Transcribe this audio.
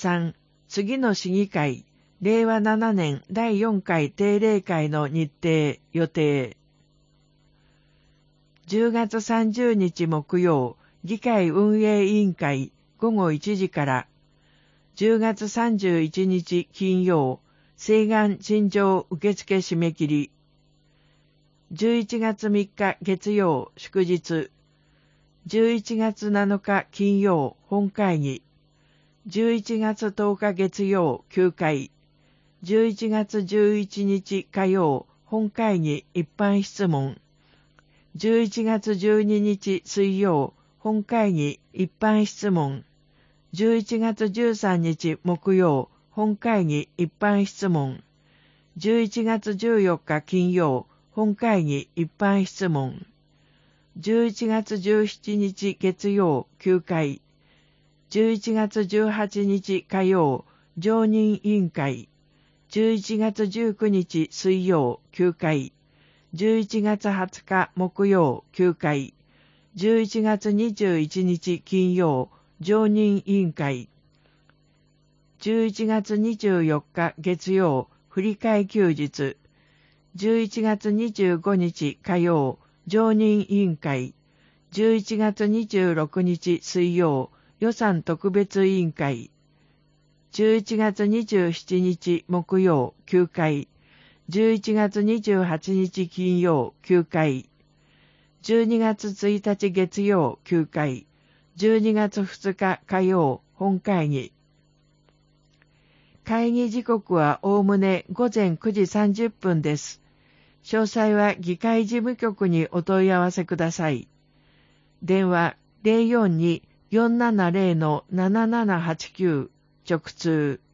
3、次の市議会、令和7年第4回定例会の日程予定。10月30日木曜、議会運営委員会午後1時から、10月31日金曜、請願陳情受付締め切り。11月3日月曜祝日。11月7日金曜本会議。11月10日月曜休会。11月11日火曜本会議一般質問。11月12日水曜本会議一般質問。11月13日木曜本会議一般質問。11月14日金曜本会議一般質問。11月17日月曜休会。11月18日火曜常任委員会。11月19日水曜休会。11月20日木曜休会。11月21日金曜常任委員会。11月24日月曜振り替え休日。11月25日火曜常任委員会。11月26日水曜予算特別委員会。11月27日木曜休会。11月28日金曜休会。12月1日月曜休会。12月2日火曜本会議。会議時刻はおおむね午前9時30分です。詳細は議会事務局にお問い合わせください。電話 042-470-7789 直通。